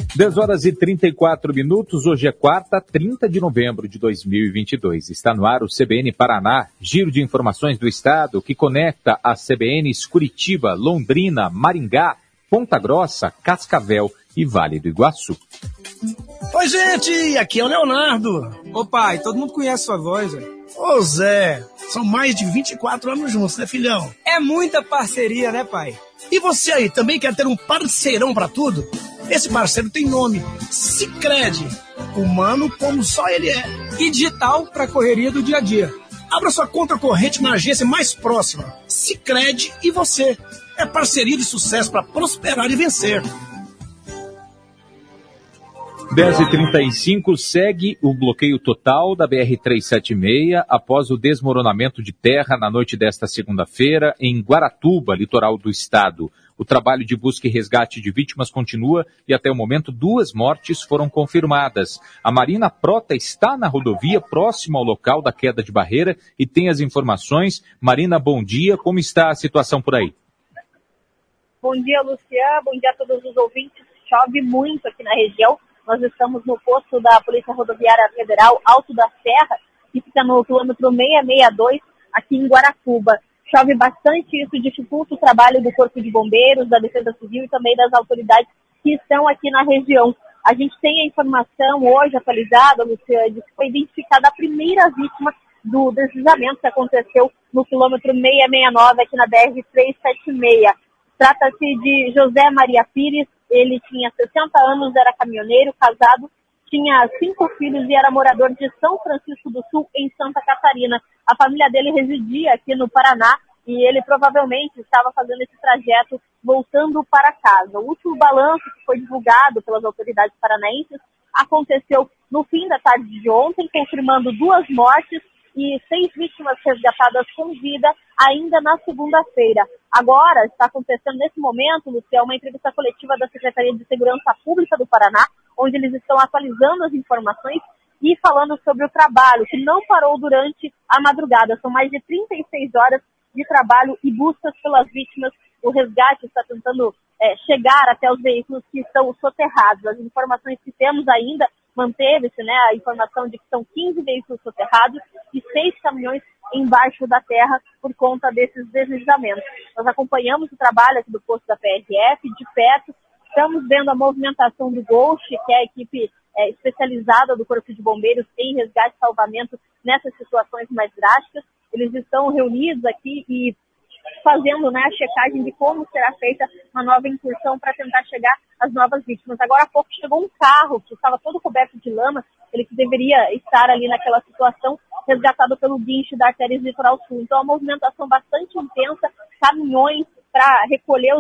10 horas e 34 minutos, hoje é quarta, 30 de novembro de 2022. Está no ar o CBN Paraná, giro de informações do estado que conecta as CBNs Curitiba, Londrina, Maringá, Ponta Grossa, Cascavel e Vale do Iguaçu. Oi, gente, aqui é o Leonardo. Ô pai, todo mundo conhece sua voz, velho. Ô Zé, são mais de 24 anos juntos, né, filhão? É muita parceria, né, pai? E você aí, também quer ter um parceirão pra tudo? Esse parceiro tem nome, Sicredi, humano como só ele é. E digital pra correria do dia a dia. Abra sua conta corrente na agência mais próxima. Sicredi e você. É parceria de sucesso para prosperar e vencer. 10h35, segue o bloqueio total da BR-376 após o desmoronamento de terra na noite desta segunda-feira em Guaratuba, litoral do estado. O trabalho de busca e resgate de vítimas continua e até o momento 2 mortes foram confirmadas. A Marina Prota está na rodovia próxima ao local da queda de barreira e tem as informações. Marina, bom dia. Como está a situação por aí? Bom dia, Luciano. Bom dia a todos os ouvintes. Chove muito aqui na região. Nós estamos no posto da Polícia Rodoviária Federal Alto da Serra, que fica no quilômetro 662, aqui em Guaratuba. Chove bastante, isso dificulta o trabalho do Corpo de Bombeiros, da Defesa Civil e também das autoridades que estão aqui na região. A gente tem a informação hoje atualizada, Luciano, de que foi identificada a primeira vítima do deslizamento que aconteceu no quilômetro 669, aqui na BR-376. Trata-se de José Maria Pires. Ele tinha 60 anos, era caminhoneiro, casado, tinha 5 filhos e era morador de São Francisco do Sul, em Santa Catarina. A família dele residia aqui no Paraná e ele provavelmente estava fazendo esse trajeto voltando para casa. O último balanço que foi divulgado pelas autoridades paranaenses aconteceu no fim da tarde de ontem, confirmando 2 mortes e 6 vítimas resgatadas com vida ainda na segunda-feira. Agora está acontecendo nesse momento, Luciano, uma entrevista coletiva da Secretaria de Segurança Pública do Paraná, onde eles estão atualizando as informações e falando sobre o trabalho, que não parou durante a madrugada. São mais de 36 horas de trabalho e buscas pelas vítimas. O resgate está tentando chegar até os veículos que estão soterrados. As informações que temos ainda, manteve-se, né, a informação de que são 15 veículos soterrados e 6 caminhões embaixo da terra por conta desses deslizamentos. Nós acompanhamos o trabalho aqui do posto da PRF de perto, estamos vendo a movimentação do Ghost, que é a equipe especializada do Corpo de Bombeiros em resgate e salvamento nessas situações mais drásticas. Eles estão reunidos aqui e fazendo, né, a checagem de como será feita uma nova incursão para tentar chegar às novas vítimas. Agora há pouco chegou um carro que estava todo coberto de lama, ele que deveria estar ali naquela situação, resgatado pelo guincho da Artéria Litoral Sul. Então, a movimentação bastante intensa, caminhões para recolher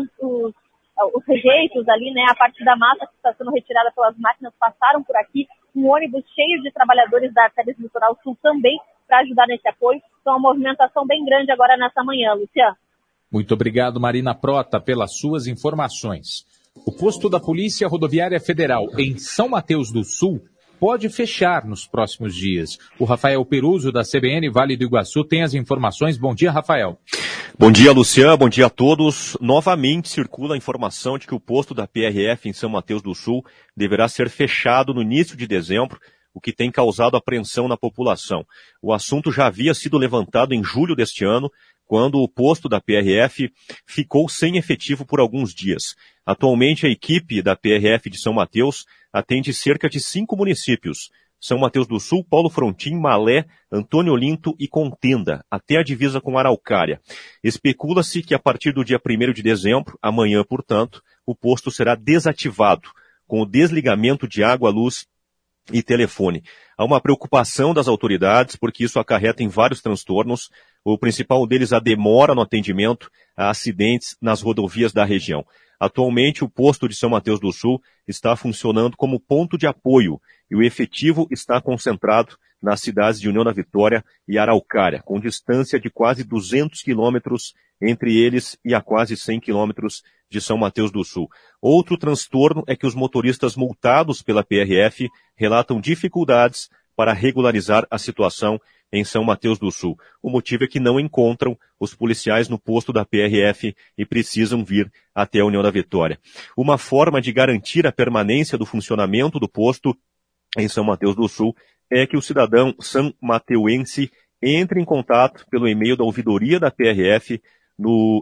os rejeitos ali, né, a parte da massa que está sendo retirada pelas máquinas passaram por aqui, um ônibus cheio de trabalhadores da Artéria Litoral Sul também para ajudar nesse apoio. Então, uma movimentação bem grande agora nessa manhã, Luciano. Muito obrigado, Marina Prota, pelas suas informações. O posto da Polícia Rodoviária Federal em São Mateus do Sul pode fechar nos próximos dias. O Rafael Peruso, da CBN Vale do Iguaçu, tem as informações. Bom dia, Rafael. Bom dia, Luciano. Bom dia a todos. Novamente circula a informação de que o posto da PRF em São Mateus do Sul deverá ser fechado no início de dezembro, o que tem causado apreensão na população. O assunto já havia sido levantado em julho deste ano, quando o posto da PRF ficou sem efetivo por alguns dias. Atualmente, a equipe da PRF de São Mateus atende cerca de 5 municípios: São Mateus do Sul, Paulo Frontin, Malé, Antônio Olinto e Contenda, até a divisa com Araucária. Especula-se que a partir do dia 1º de dezembro, amanhã, portanto, o posto será desativado, com o desligamento de água, luz e telefone. Há uma preocupação das autoridades, porque isso acarreta em vários transtornos. O principal deles, a demora no atendimento a acidentes nas rodovias da região. Atualmente, o posto de São Mateus do Sul está funcionando como ponto de apoio e o efetivo está concentrado nas cidades de União da Vitória e Araucária, com distância de quase 200 quilômetros entre eles e a quase 100 quilômetros de São Mateus do Sul. Outro transtorno é que os motoristas multados pela PRF relatam dificuldades para regularizar a situação em São Mateus do Sul. O motivo é que não encontram os policiais no posto da PRF e precisam vir até a União da Vitória. Uma forma de garantir a permanência do funcionamento do posto em São Mateus do Sul é que o cidadão sanmateuense entre em contato pelo e-mail da ouvidoria da PRF no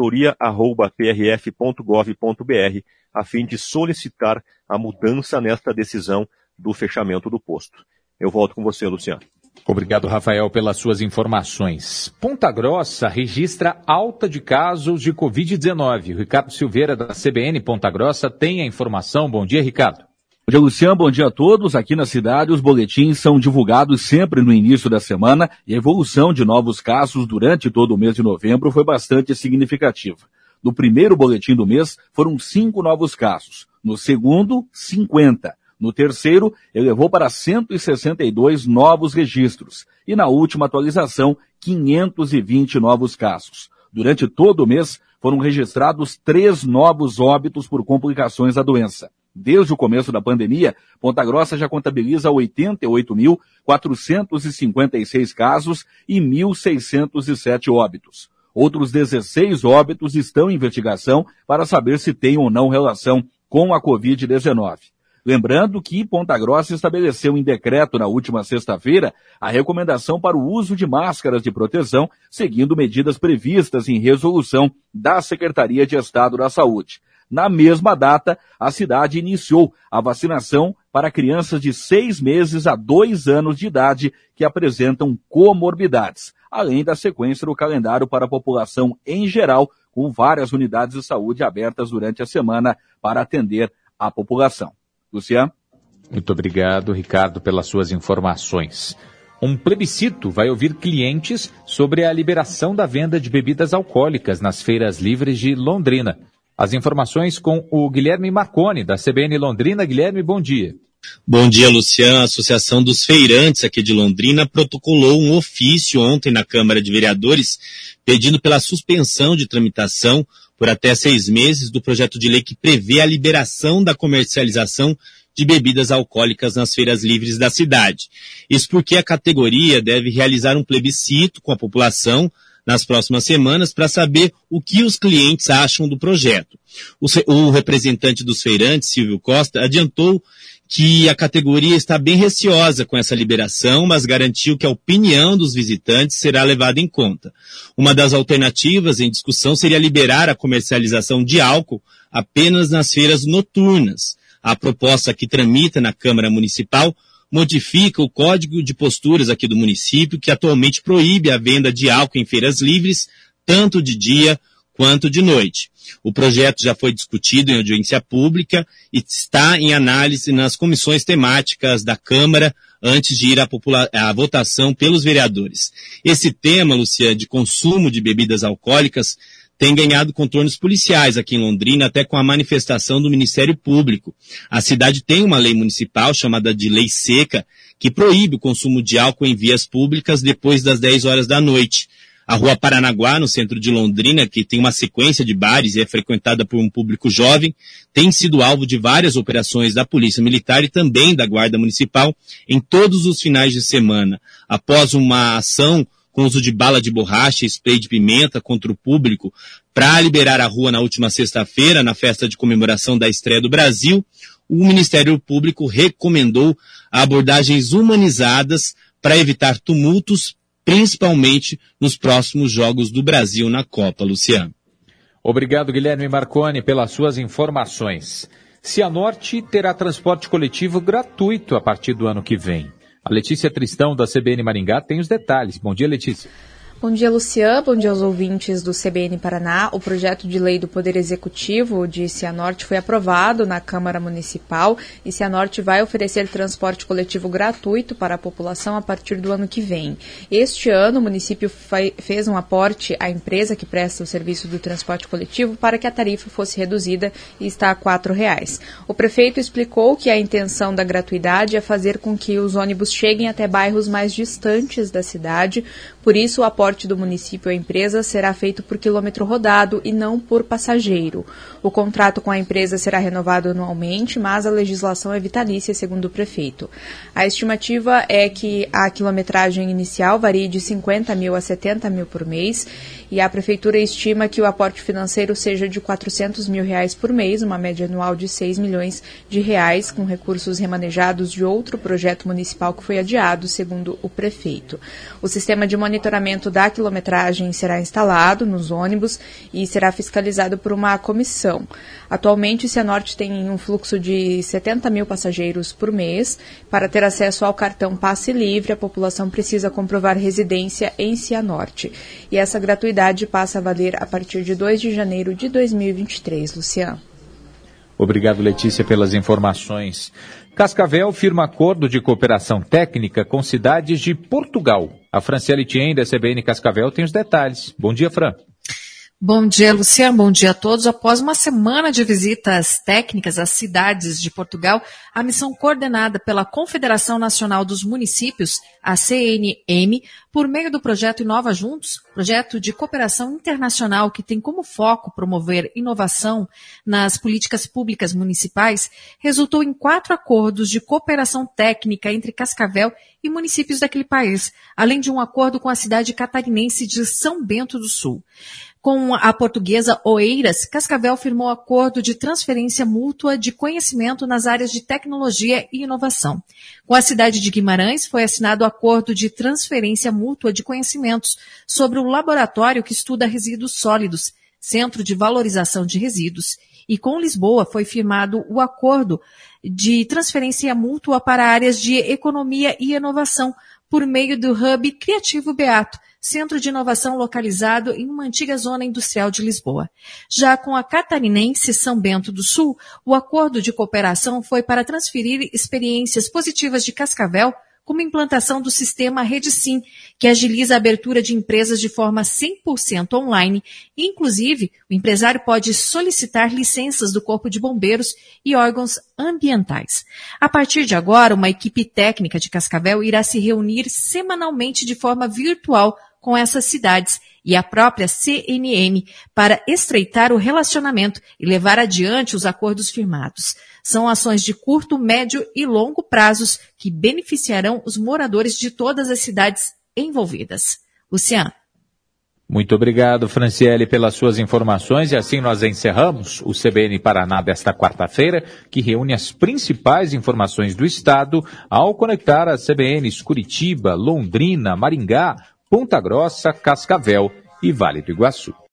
ouvidoria@prf.gov.br a fim de solicitar a mudança nesta decisão do fechamento do posto. Eu volto com você, Luciano. Obrigado, Rafael, pelas suas informações. Ponta Grossa registra alta de casos de Covid-19. O Ricardo Silveira, da CBN Ponta Grossa, tem a informação. Bom dia, Ricardo. Bom dia, Luciano. Bom dia a todos. Aqui na cidade, os boletins são divulgados sempre no início da semana e a evolução de novos casos durante todo o mês de novembro foi bastante significativa. No primeiro boletim do mês, foram 5 novos casos. No segundo, 50. No terceiro, elevou para 162 novos registros. E na última atualização, 520 novos casos. Durante todo o mês, foram registrados 3 novos óbitos por complicações da doença. Desde o começo da pandemia, Ponta Grossa já contabiliza 88.456 casos e 1.607 óbitos. Outros 16 óbitos estão em investigação para saber se tem ou não relação com a Covid-19. Lembrando que Ponta Grossa estabeleceu em decreto na última sexta-feira a recomendação para o uso de máscaras de proteção, seguindo medidas previstas em resolução da Secretaria de Estado da Saúde. Na mesma data, a cidade iniciou a vacinação para crianças de 6 meses a 2 anos de idade que apresentam comorbidades, além da sequência do calendário para a população em geral, com várias unidades de saúde abertas durante a semana para atender a população. Luciano? Muito obrigado, Ricardo, pelas suas informações. Um plebiscito vai ouvir clientes sobre a liberação da venda de bebidas alcoólicas nas feiras livres de Londrina. As informações com o Guilherme Marconi, da CBN Londrina. Guilherme, bom dia. Bom dia, Luciano. A Associação dos Feirantes aqui de Londrina protocolou um ofício ontem na Câmara de Vereadores pedindo pela suspensão de tramitação por até 6 meses do projeto de lei que prevê a liberação da comercialização de bebidas alcoólicas nas feiras livres da cidade. Isso porque a categoria deve realizar um plebiscito com a população nas próximas semanas para saber o que os clientes acham do projeto. O representante dos feirantes, Silvio Costa, adiantou que a categoria está bem receosa com essa liberação, mas garantiu que a opinião dos visitantes será levada em conta. Uma das alternativas em discussão seria liberar a comercialização de álcool apenas nas feiras noturnas. A proposta que tramita na Câmara Municipal modifica o Código de Posturas aqui do município, que atualmente proíbe a venda de álcool em feiras livres, tanto de dia quanto de noite. O projeto já foi discutido em audiência pública e está em análise nas comissões temáticas da Câmara antes de ir à votação pelos vereadores. Esse tema, Luciano, de consumo de bebidas alcoólicas tem ganhado contornos policiais aqui em Londrina, até com a manifestação do Ministério Público. A cidade tem uma lei municipal chamada de Lei Seca, que proíbe o consumo de álcool em vias públicas depois das 10 horas da noite. A Rua Paranaguá, no centro de Londrina, que tem uma sequência de bares e é frequentada por um público jovem, tem sido alvo de várias operações da Polícia Militar e também da Guarda Municipal em todos os finais de semana. Após uma ação com uso de bala de borracha e spray de pimenta contra o público para liberar a rua na última sexta-feira, na festa de comemoração da estreia do Brasil, o Ministério Público recomendou abordagens humanizadas para evitar tumultos, principalmente nos próximos Jogos do Brasil na Copa, Luciano. Obrigado, Guilherme Marconi, pelas suas informações. Cianorte terá transporte coletivo gratuito a partir do ano que vem. A Letícia Tristão, da CBN Maringá, tem os detalhes. Bom dia, Letícia. Bom dia, Luciano. Bom dia aos ouvintes do CBN Paraná. O projeto de lei do Poder Executivo de Cianorte foi aprovado na Câmara Municipal e Cianorte vai oferecer transporte coletivo gratuito para a população a partir do ano que vem. Este ano, o município fez um aporte à empresa que presta o serviço do transporte coletivo para que a tarifa fosse reduzida e está a R$ 4,00. O prefeito explicou que a intenção da gratuidade é fazer com que os ônibus cheguem até bairros mais distantes da cidade, por isso o aporte transporte do município à empresa será feito por quilômetro rodado e não por passageiro. O contrato com a empresa será renovado anualmente, mas a legislação é vitalícia, segundo o prefeito. A estimativa é que a quilometragem inicial varie de 50 mil a 70 mil por mês e a prefeitura estima que o aporte financeiro seja de R$400 mil por mês, uma média anual de R$6 milhões, com recursos remanejados de outro projeto municipal que foi adiado, segundo o prefeito. O sistema de monitoramento da quilometragem será instalado nos ônibus e será fiscalizado por uma comissão. Atualmente, o Cianorte tem um fluxo de 70 mil passageiros por mês. Para ter acesso ao cartão Passe Livre, a população precisa comprovar residência em Cianorte. E essa gratuidade passa a valer a partir de 2 de janeiro de 2023. Luciano. Obrigado, Letícia, pelas informações. Cascavel firma acordo de cooperação técnica com cidades de Portugal. A Franciele Tien, da CBN Cascavel, tem os detalhes. Bom dia, Fran. Bom dia, Luciano. Bom dia a todos. Após uma semana de visitas técnicas às cidades de Portugal, a missão coordenada pela Confederação Nacional dos Municípios, a CNM, por meio do projeto Inova Juntos, projeto de cooperação internacional que tem como foco promover inovação nas políticas públicas municipais, resultou em 4 acordos de cooperação técnica entre Cascavel e municípios daquele país, além de um acordo com a cidade catarinense de São Bento do Sul. Com a portuguesa Oeiras, Cascavel firmou acordo de transferência mútua de conhecimento nas áreas de tecnologia e inovação. Com a cidade de Guimarães, foi assinado acordo de transferência mútua de conhecimentos sobre o laboratório que estuda resíduos sólidos, Centro de Valorização de Resíduos. E com Lisboa foi firmado o acordo de transferência mútua para áreas de economia e inovação, por meio do Hub Criativo Beato, centro de inovação localizado em uma antiga zona industrial de Lisboa. Já com a catarinense São Bento do Sul, o acordo de cooperação foi para transferir experiências positivas de Cascavel, como a implantação do sistema RedeSim, que agiliza a abertura de empresas de forma 100% online. Inclusive, o empresário pode solicitar licenças do Corpo de Bombeiros e órgãos ambientais. A partir de agora, uma equipe técnica de Cascavel irá se reunir semanalmente de forma virtual com essas cidades e a própria CNM para estreitar o relacionamento e levar adiante os acordos firmados. São ações de curto, médio e longo prazos que beneficiarão os moradores de todas as cidades envolvidas. Luciano. Muito obrigado, Franciele, pelas suas informações. E assim nós encerramos o CBN Paraná desta quarta-feira, que reúne as principais informações do Estado ao conectar as CBNs Curitiba, Londrina, Maringá, Ponta Grossa, Cascavel e Vale do Iguaçu.